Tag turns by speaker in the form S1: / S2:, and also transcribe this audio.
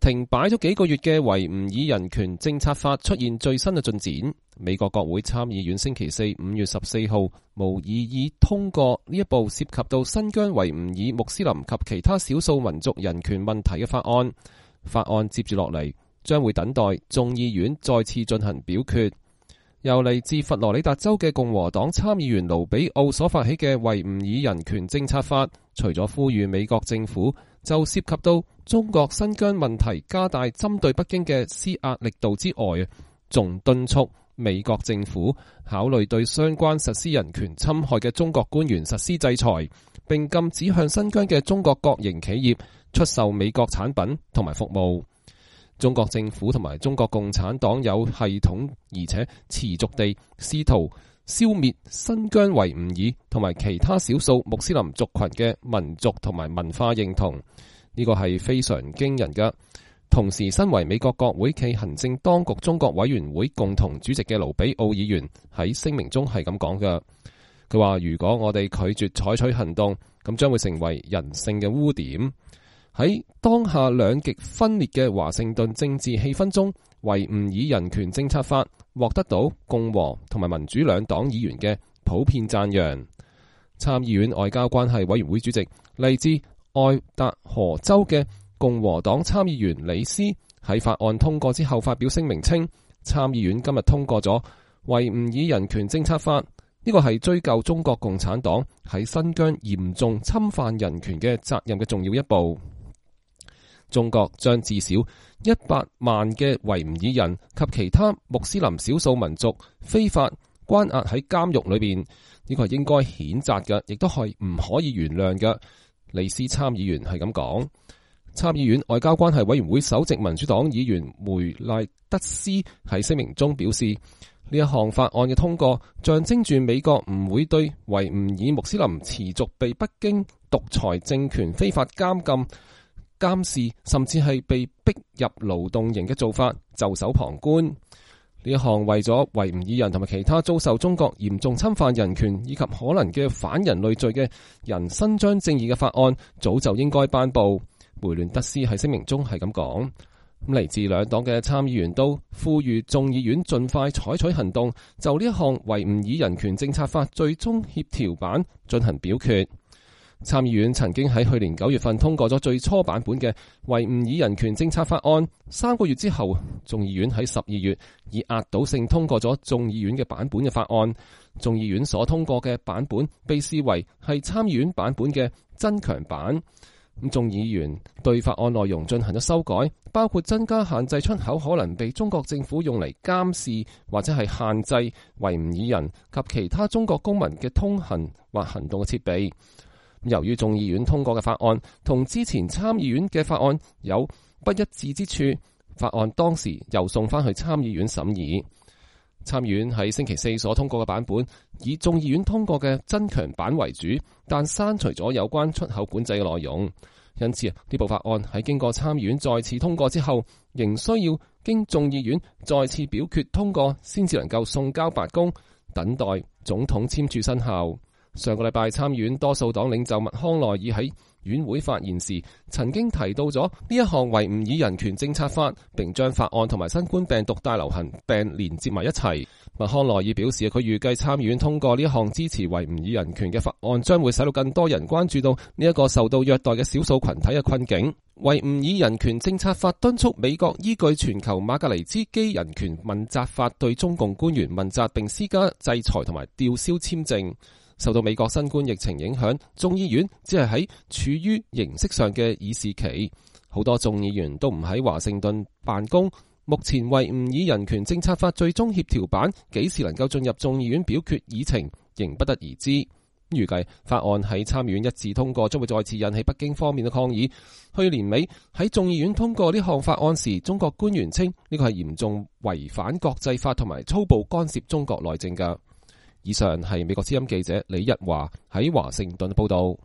S1: 停擺咗幾個月嘅維吾爾人權政策法出現最新嘅進展。美國國會參議院星期四5月14號無異議通過呢一部涉及到新疆維吾爾穆斯林及其他少數民族人權問題嘅法案。法案接住落嚟將會等待眾議院再次進行表決。由嚟自佛羅里達州嘅共和黨參議員盧比奧所發起嘅維吾爾人權政策法，除咗呼籲美國政府就涉及到中國新疆問題加大針對北京嘅施壓力度之外，仲敦促美國政府考慮對相關實施人權侵害嘅中國官員實施制裁，並禁止向新疆嘅中國國營企業出售美國產品同埋服務。中國政府同埋中國共產黨有系統而且持續地試圖消滅新疆維吾爾同埋其他少數穆斯林族群嘅民族同埋文化認同，呢個係非常驚人嘅。同時，身為美國國會暨行政當局中國委員會共同主席嘅盧比奧議員喺聲明中係咁講嘅。佢話：如果我哋拒絕採取行動，咁將會成為人性嘅污點。喺當下兩極分裂嘅華盛頓政治氣氛中，維吾爾人權政策法獲得到共和同埋民主兩黨議員嘅普遍讚揚。參議院外交關係委員會主席嚟自愛達荷州嘅共和黨參議員李斯喺法案通過之後發表聲明稱，參議院今日通過咗維吾爾人權政策法，呢個係追究中國共產黨喺新疆嚴重侵犯人權嘅責任嘅重要一步。中國將至少100萬嘅維吾爾人及其他穆斯林少數民族非法關押喺監獄裏邊，呢個係應該譴責嘅，亦都係唔可以原諒嘅。李斯參議員係咁講。參議院外交關係委員會首席民主黨議員梅賴德斯喺聲明中表示，呢一項法案嘅通過象徵住美國唔會對維吾爾穆斯林持續被北京獨裁政權非法監禁、監視，甚至係被逼入勞動營嘅做法袖手旁觀。呢一項為咗維吾爾人同埋其他遭受中國嚴重侵犯人權以及可能嘅反人類罪嘅人伸張正義嘅法案，早就應該頒布。梅亂德斯喺聲明中係咁講。嚟自兩黨嘅參議員都呼籲眾議院盡快採取行動，就呢一項維吾爾人權政策法最終協調版進行表決。參議院曾經喺去年9月份通過咗最初版本嘅維吾爾人權政策法案，3個月之後，眾議院喺12月以壓倒性通過咗眾議院嘅版本嘅法案。眾議院所通過嘅版本被視為係參議院版本嘅增強版。咁眾議員對法案內容進行咗修改，包括增加限制出口可能被中國政府用嚟監視或者係限制維吾爾人及其他中國公民嘅通行或行動嘅設備。由於眾議院通過嘅法案同之前參議院嘅法案有不一致之處，法案當時又送翻去參議院審議。參議院喺星期四所通過嘅版本以眾議院通過嘅增強版為主，但刪除咗有關出口管制嘅內容。因此呢部法案喺經過參議院再次通過之後，仍需要經眾議院再次表決通過，先至能夠送交白宮，等待總統簽署生效。上個禮拜，參議院多數黨領袖麥康奈爾喺院會發言時，曾經提到咗呢一項維吾爾人權政策法，並將法案同埋新冠病毒大流行病連接埋一齊。麥康奈爾表示，佢預計參議院通過呢一項支持維吾爾人權嘅法案，將會使到更多人關注到呢一個受到虐待嘅少數群體嘅困境。維吾爾人權政策法敦促美國依據全球馬格尼茲基人權問責法對中共官員問責，並施加制裁同埋吊銷簽證。受到美國新冠疫情影響，眾議院只係喺處於形式上嘅議事期，好多眾議員都唔喺華盛頓辦公。目前維吾爾人權政策法最終協調版幾時能夠進入眾議院表決議程，仍不得而知。預計法案喺參議院一致通過，將會再次引起北京方面嘅抗議。去年尾喺眾議院通過呢項法案時，中國官員稱呢個係嚴重違反國際法同埋粗暴干涉中國內政㗎。以上係美國之音記者李日華喺華盛頓報道。